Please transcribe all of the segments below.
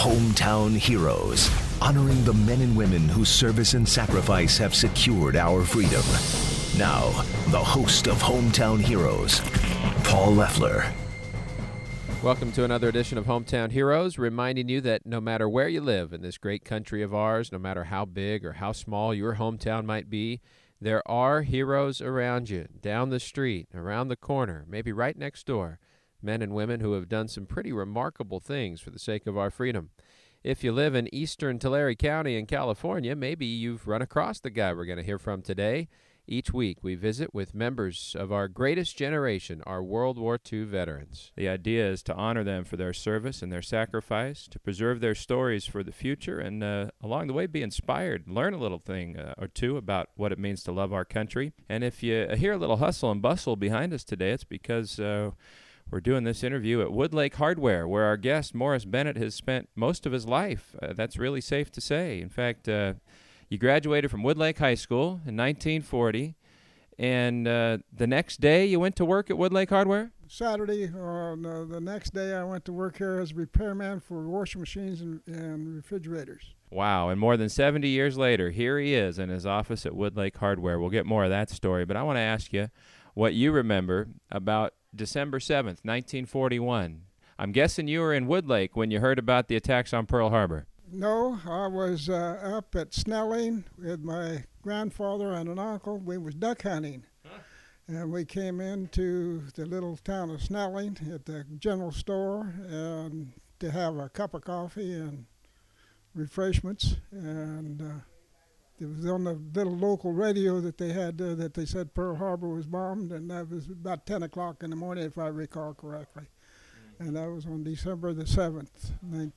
Hometown Heroes, honoring the men and women whose service and sacrifice have secured our freedom. Now, the host of Hometown Heroes, Paul Leffler. Welcome to another edition of Hometown Heroes, reminding you that no matter where you live in this great country of ours, no matter how big or how small your hometown might be, there are heroes around you, down the street, around the corner, maybe right next door, men and women who have done some pretty remarkable things for the sake of our freedom. If you live in eastern Tulare County in California, maybe you've run across the guy we're going to hear from today. Each week, we visit with members of our greatest generation, our World War II veterans. The idea is to honor them for their service and their sacrifice, to preserve their stories for the future, and along the way be inspired, learn a little thing or two about what it means to love our country. And if you hear a little hustle and bustle behind us today, it's because we're doing this interview at Woodlake Hardware, where our guest, Morris Bennett, has spent most of his life. That's really safe to say. In fact, you graduated from Woodlake High School in 1940, and the next day you went to work at Woodlake Hardware? Saturday, the next day I went to work here as a repairman for washing machines and refrigerators. Wow, and more than 70 years later, here he is in his office at Woodlake Hardware. We'll get more of that story, but I want to ask you what you remember about December 7th, 1941. I'm guessing you were in Woodlake when you heard about the attacks on Pearl Harbor. No, I was up at Snelling with my grandfather and an uncle. We was duck hunting. And we came into the little town of Snelling at the general store and to have a cup of coffee and refreshments. And it was on the little local radio that they had there that they said Pearl Harbor was bombed, and that was about 10 o'clock in the morning, if I recall correctly. And that was on December the 7th,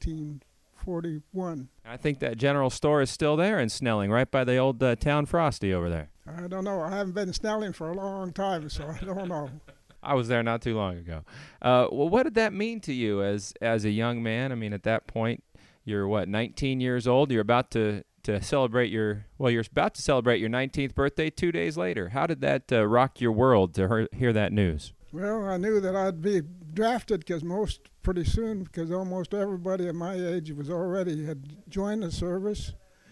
1941. I think that general store is still there in Snelling, right by the old Town Frosty over there. I don't know. I haven't been in Snelling for a long time, so I don't know. I was there not too long ago. Well, what did that mean to you as a young man? I mean, at that point, you're 19 years old. You're about to celebrate you're about to celebrate your 19th birthday 2 days later. How did that rock your world to hear that news? Well, I knew that I'd be drafted because almost everybody at my age had joined the service,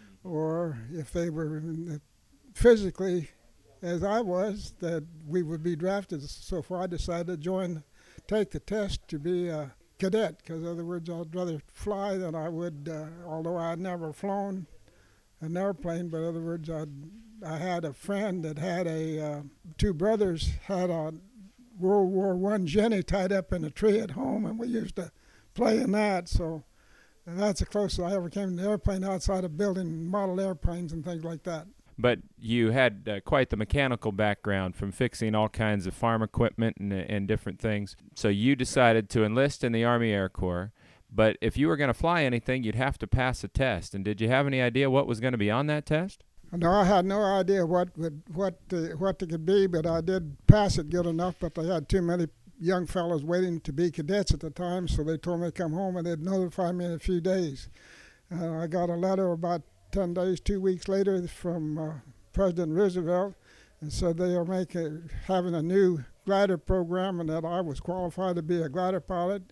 or if they were physically as I was, that we would be drafted. So far, I decided to take the test to be a cadet, because in other words, I'd rather fly than I would, although I had never flown an airplane, but in other words, I had a friend that had two brothers had a World War I Jenny tied up in a tree at home, and we used to play in that. So that's the closest I ever came to an airplane outside of building model airplanes and things like that. But you had quite the mechanical background from fixing all kinds of farm equipment and different things. So you decided to enlist in the Army Air Corps. But if you were going to fly anything, you'd have to pass a test. And did you have any idea what was going to be on that test? No, I had no idea what it could be, but I did pass it good enough. But they had too many young fellows waiting to be cadets at the time, so they told me to come home, and they'd notify me in a few days. I got a letter about 10 days, 2 weeks later, from President Roosevelt, and said they are having a new glider program, and that I was qualified to be a glider pilot.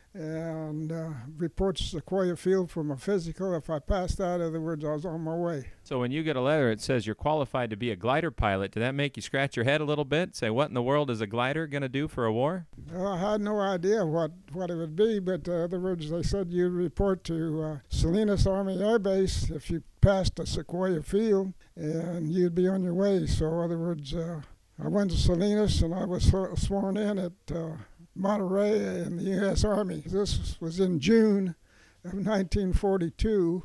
And report to Sequoia Field from a physical. If I passed that, in other words, I was on my way. So when you get a letter that says you're qualified to be a glider pilot, did that make you scratch your head a little bit? Say, what in the world is a glider going to do for a war? Well, I had no idea what it would be, but in other words, they said you report to Salinas Army Air Base if you passed the Sequoia Field, and you'd be on your way. So in other words, I went to Salinas, and I was sworn in at Monterey in the U.S. Army. This was in June of 1942,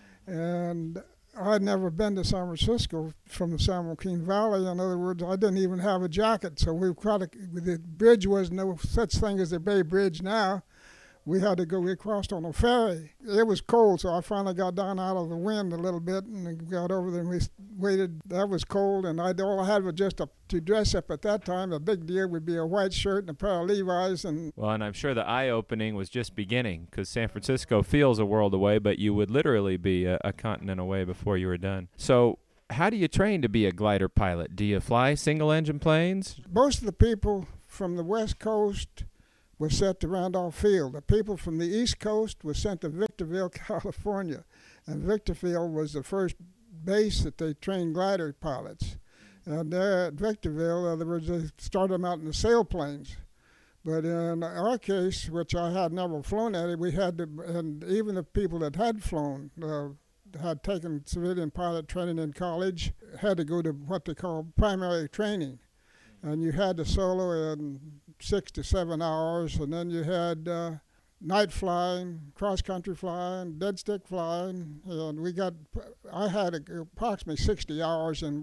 and I'd never been to San Francisco from the San Joaquin Valley. In other words, I didn't even have a jacket, so the bridge was no such thing as the Bay Bridge now. We crossed on a ferry. It was cold, so I finally got down out of the wind a little bit and got over there, and we waited. That was cold, and all I had was just to dress up at that time. The big deal would be a white shirt and a pair of Levi's. And I'm sure the eye-opening was just beginning, because San Francisco feels a world away, but you would literally be a continent away before you were done. So how do you train to be a glider pilot? Do you fly single-engine planes? Most of the people from the West Coast was sent to Randolph Field. The people from the East Coast were sent to Victorville, California. And Victorville was the first base that they trained glider pilots. And there at Victorville, in other words, they started them out in the sailplanes. But in our case, which I had never flown at it, we had to, and even the people that had flown, had taken civilian pilot training in college, had to go to what they call primary training. And you had to solo in 6 to 7 hours, and then you had night flying, cross-country flying, dead stick flying, and I had approximately 60 hours in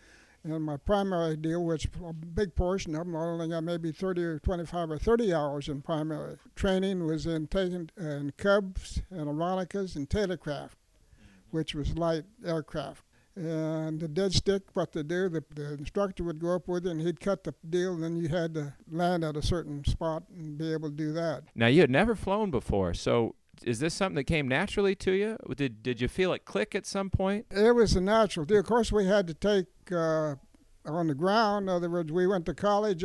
my primary deal, which a big portion of them, I only got maybe 30 or 25 or 30 hours in primary. Training was in Cubs and Aeronicas and Taylorcraft, which was light aircraft. And the dead stick, what to do, the instructor would go up with you and he'd cut the deal, and then you had to land at a certain spot and be able to do that. Now, you had never flown before, so is this something that came naturally to you? Did you feel it click at some point? It was a natural deal. Of course, we had to take on the ground. In other words, we went to college.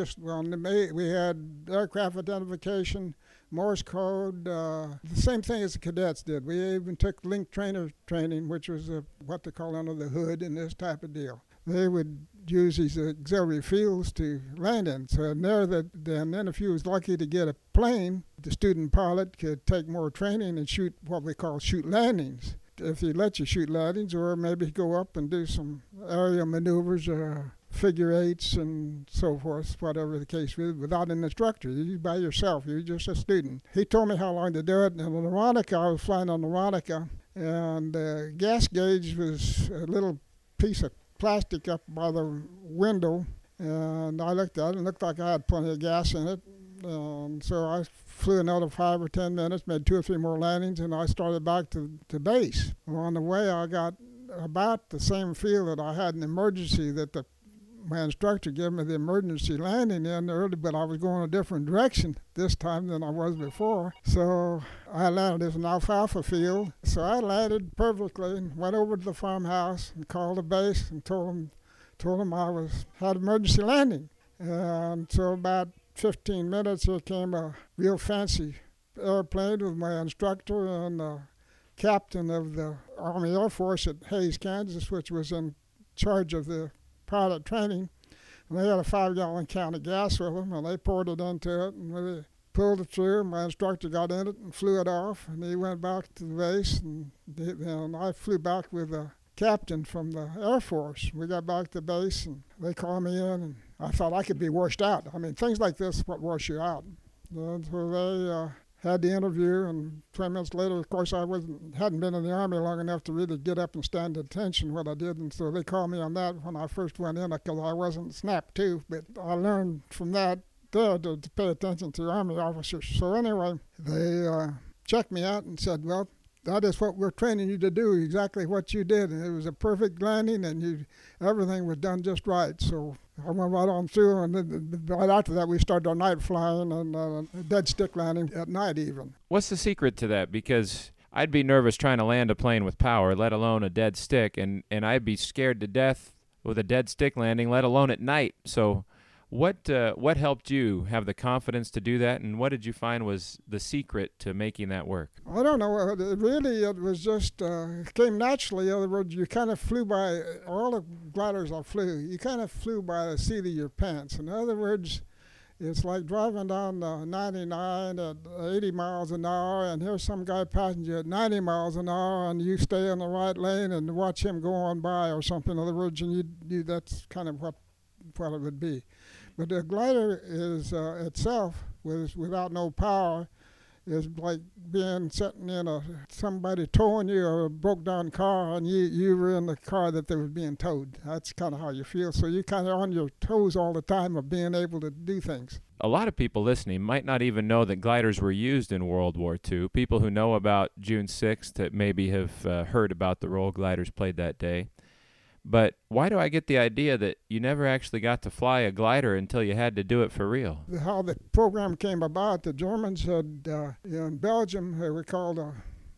We had aircraft identification, Morse code, the same thing as the cadets did. We even took link trainer training, which was what they call under the hood and this type of deal. They would use these auxiliary fields to land in. So and then if you was lucky to get a plane, the student pilot could take more training and shoot what we call shoot landings. If he let you shoot landings, or maybe go up and do some aerial maneuvers, figure eights and so forth, whatever the case was, without an instructor. You by yourself. You're just a student. He told me how long to do it. And on Aeronica, I was flying on Aeronica, and the gas gauge was a little piece of plastic up by the window, and I looked at it and it looked like I had plenty of gas in it. So I flew another 5 or 10 minutes, made 2 or 3 more landings, and I started back to base. Well, on the way, I got about the same feel that I had an emergency, that my instructor gave me the emergency landing in early, but I was going a different direction this time than I was before. So I landed in an alfalfa field. So I landed perfectly and went over to the farmhouse and called the base and told them I had emergency landing. And so about 15 minutes, here came a real fancy airplane with my instructor and the captain of the Army Air Force at Hays, Kansas, which was in charge of the pilot training. And they had a 5-gallon can of gas with them, and they poured it into it, and we pulled it through. My instructor got in it and flew it off, and he went back to the base, and I flew back with the captain from the Air Force. We got back to base, and they called me in, and I thought I could be washed out. I mean, things like this what wash you out. And so they had the interview, and 20 minutes later, of course, I hadn't been in the Army long enough to really get up and stand at attention what I did, and so they called me on that when I first went in, because I wasn't snapped to, but I learned from that there to pay attention to Army officers. So anyway, they checked me out and said, well, that is what we're training you to do, exactly what you did. And it was a perfect landing, and everything was done just right. So I went right on through, and then right after that, we started our night flying and dead stick landing at night even. What's the secret to that? Because I'd be nervous trying to land a plane with power, let alone a dead stick, and I'd be scared to death with a dead stick landing, let alone at night. So what helped you have the confidence to do that, and what did you find was the secret to making that work? I don't know. It was just it came naturally. In other words, you kind of flew by, all the gliders I flew, you kind of flew by the seat of your pants. In other words, it's like driving down 99 at 80 miles an hour, and here's some guy passing you at 90 miles an hour, and you stay in the right lane and watch him go on by or something. In other words, and that's kind of what it would be. But the glider is itself, without no power, is like sitting in somebody towing you, or a broke down car, and you were in the car that they were being towed. That's kind of how you feel. So you're kind of on your toes all the time of being able to do things. A lot of people listening might not even know that gliders were used in World War II. People who know about June 6th that maybe have heard about the role gliders played that day. But why do I get the idea that you never actually got to fly a glider until you had to do it for real? How the program came about, the Germans had, in Belgium, they were called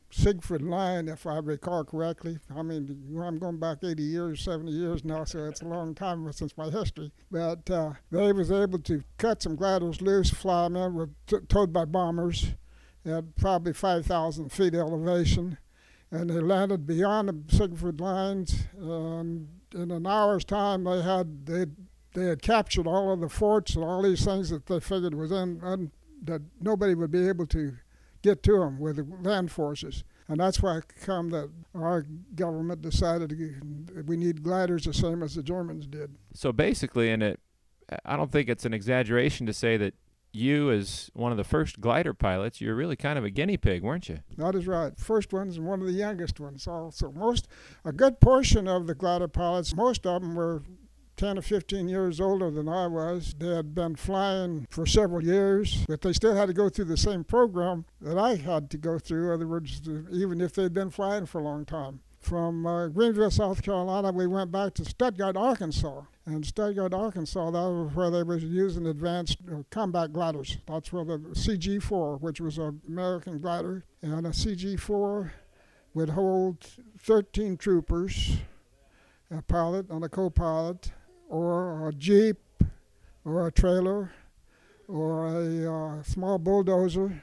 Siegfried Line, if I recall correctly. I mean, I'm going back 80 years, 70 years now, so it's a long time since my history. But they was able to cut some gliders loose, fly them in, were towed by bombers at probably 5,000 feet elevation. And they landed beyond the Siegfried Lines. In an hour's time, they had captured all of the forts and all these things that they figured was that nobody would be able to get to them with the land forces. And that's why it come that our government decided we need gliders the same as the Germans did. So basically, I don't think it's an exaggeration to say that you, as one of the first glider pilots, you're really kind of a guinea pig, weren't you? That is right. First ones and one of the youngest ones also. A good portion of the glider pilots, most of them were 10 or 15 years older than I was. They had been flying for several years, but they still had to go through the same program that I had to go through, in other words, even if they'd been flying for a long time. From Greenville, South Carolina, we went back to Stuttgart, Arkansas. And Stuttgart, Arkansas, that was where they were using advanced combat gliders. That's where the CG-4, which was an American glider, and a CG-4 would hold 13 troopers, a pilot and a co-pilot, or a Jeep, or a trailer, or a small bulldozer,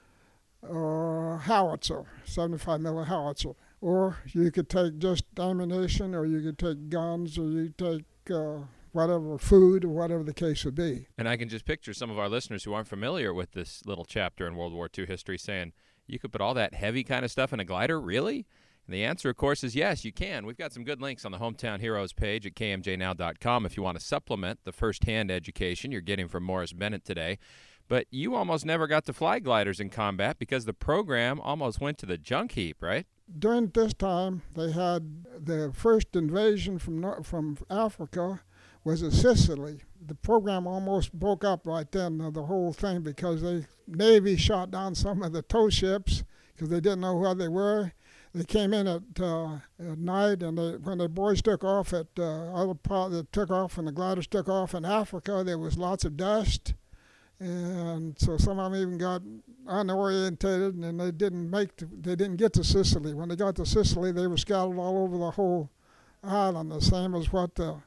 or a howitzer, 75 millimeter howitzer. Or you could take just ammunition, or you could take guns, or you take whatever, food, or whatever the case would be. And I can just picture some of our listeners who aren't familiar with this little chapter in World War II history saying, you could put all that heavy kind of stuff in a glider? Really? And the answer, of course, is yes, you can. We've got some good links on the Hometown Heroes page at kmjnow.com if you want to supplement the first-hand education you're getting from Morris Bennett today. But you almost never got to fly gliders in combat because the program almost went to the junk heap, right? During this time, they had the first invasion from Africa was in Sicily. The program almost broke up right then, the whole thing, because the Navy shot down some of the tow ships because they didn't know where they were. They came in at night, and when the boys took off they took off, and the gliders took off in Africa, there was lots of dust. And so some of them even got unorientated, and they didn't get to Sicily. When they got to Sicily, they were scattered all over the whole island, the same as what the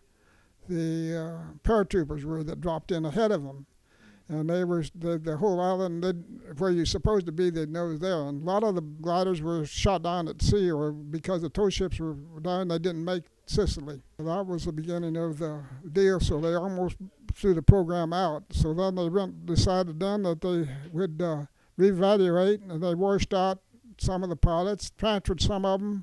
paratroopers were that dropped in ahead of them. And they were the whole island where you're supposed to be, they'd know was there. And a lot of the gliders were shot down at sea, or because the tow ships were down, they didn't make Sicily. That was the beginning of the deal, so they almost threw the program out. So then they decided then that they would reevaluate, and they washed out some of the pilots, transferred some of them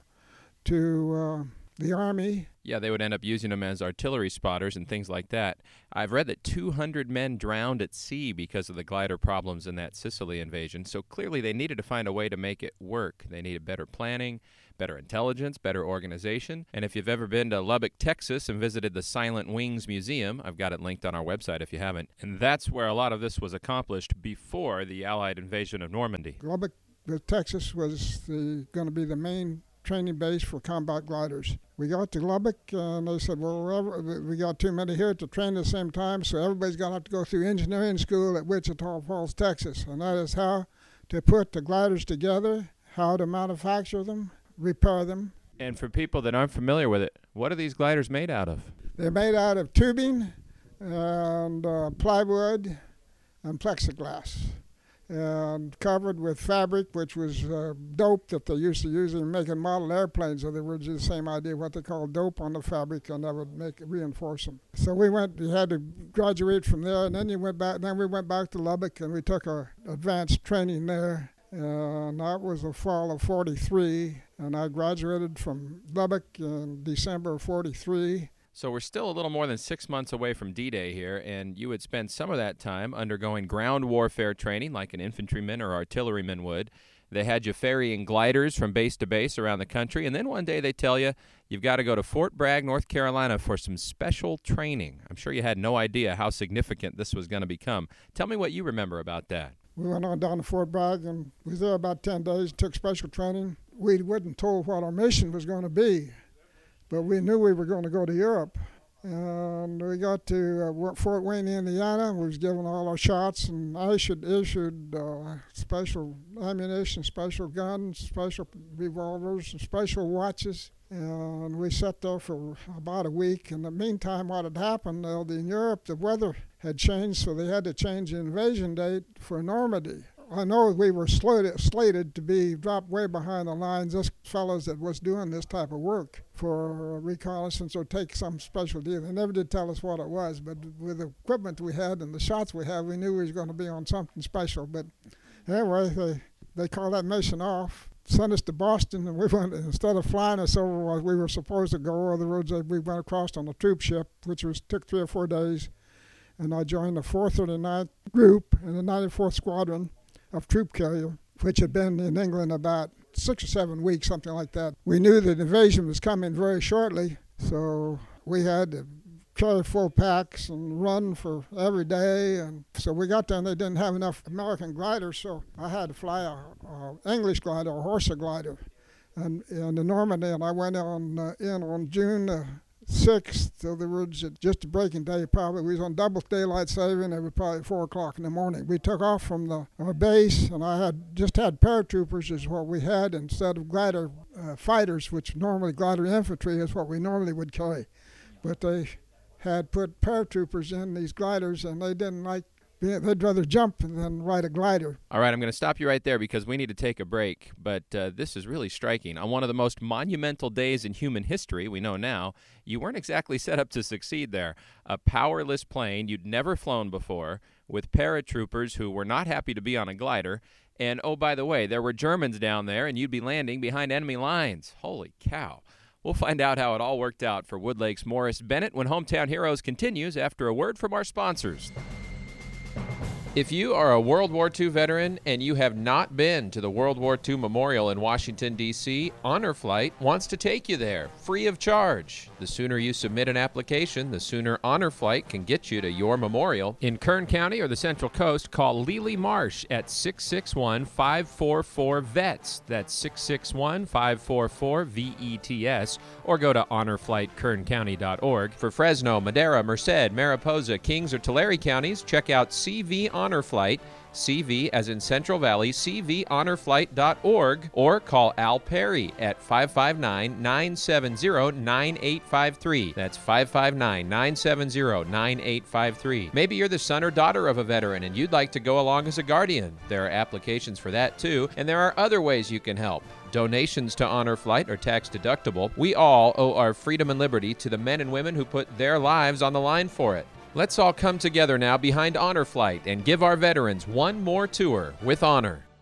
to the Army. Yeah, they would end up using them as artillery spotters and things like that. I've read that 200 men drowned at sea because of the glider problems in that Sicily invasion. So clearly they needed to find a way to make it work. They needed better planning, better intelligence, better organization. And if you've ever been to Lubbock, Texas and visited the Silent Wings Museum, I've got it linked on our website if you haven't. And that's where a lot of this was accomplished before the Allied invasion of Normandy. Lubbock, Texas was going to be the main training base for combat gliders. We got to Lubbock, and they said, well, we got too many here to train at the same time, so everybody's going to have to go through engineering school at Wichita Falls, Texas. And that is how to put the gliders together, how to manufacture them, repair them. And for people that aren't familiar with it, what are these gliders made out of? They're made out of tubing and plywood and plexiglass, and covered with fabric, which was dope that they used to use in making model airplanes. So they were just the same idea, what they call dope on the fabric, and that would reinforce them. So we had to graduate from there, and then we went back to Lubbock, and we took our advanced training there. And that was the fall of 43, and I graduated from Lubbock in December of 43. So we're still a little more than 6 months away from D-Day here, and you would spend some of that time undergoing ground warfare training like an infantryman or artilleryman would. They had you ferrying gliders from base to base around the country, and then one day they tell you you've got to go to Fort Bragg, North Carolina for some special training. I'm sure you had no idea how significant this was going to become. Tell me what you remember about that. We went on down to Fort Bragg and was there about 10 days, took special training. We wasn't told what our mission was going to be, but we knew we were going to go to Europe. And we got to Fort Wayne, Indiana. We was given all our shots, and I issued special ammunition, special guns, special revolvers, and special watches. And we sat there for about a week. In the meantime, what had happened, in Europe, the weather had changed, so they had to change the invasion date for Normandy. I know we were slated to be dropped way behind the lines. Those fellows that was doing this type of work for reconnaissance or take some special deal. They never did tell us what it was, but with the equipment we had and the shots we had, we knew we was going to be on something special. But anyway, they called that mission off, sent us to Boston, and we went, instead of flying us over where we were supposed to go, or the roads that we went across on a troop ship, which took 3 or 4 days. And I joined the 439th Group in the 94th Squadron of troop carrier, which had been in England about 6 or 7 weeks, something like that. We knew the invasion was coming very shortly, so we had to carry full packs and run for every day. And so we got there and they didn't have enough American gliders, so I had to fly a English glider, a Horsa glider, and in the Normandy. And I went on June 6th, so there was just a breaking day probably. We was on double daylight saving. It was probably 4 o'clock in the morning. We took off from our base, and I had paratroopers is what we had instead of glider fighters, which normally glider infantry is what we normally would carry. But they had put paratroopers in these gliders, and they didn't like. They'd rather jump than ride a glider. All right, I'm going to stop you right there because we need to take a break. But this is really striking. On one of the most monumental days in human history, we know now, you weren't exactly set up to succeed there. A powerless plane you'd never flown before with paratroopers who were not happy to be on a glider. And, oh, by the way, there were Germans down there, and you'd be landing behind enemy lines. Holy cow. We'll find out how it all worked out for Woodlake's Morris Bennett when Hometown Heroes continues after a word from our sponsors. If you are a World War II veteran and you have not been to the World War II Memorial in Washington, D.C., Honor Flight wants to take you there, free of charge. The sooner you submit an application, the sooner Honor Flight can get you to your memorial. In Kern County or the Central Coast, call Lely Marsh at 661-544-VETS. That's 661-544-VETS. Or go to honorflightKernCounty.org. For Fresno, Madera, Merced, Mariposa, Kings, or Tulare counties, check out CV Honor Flight, CV as in Central Valley, cvhonorflight.org, or call Al Perry at 559-970-9853. That's 559-970-9853. Maybe you're the son or daughter of a veteran and you'd like to go along as a guardian. There are applications for that too, and there are other ways you can help. Donations to Honor Flight are tax deductible. We all owe our freedom and liberty to the men and women who put their lives on the line for it. Let's all come together now behind Honor Flight and give our veterans one more tour with honor.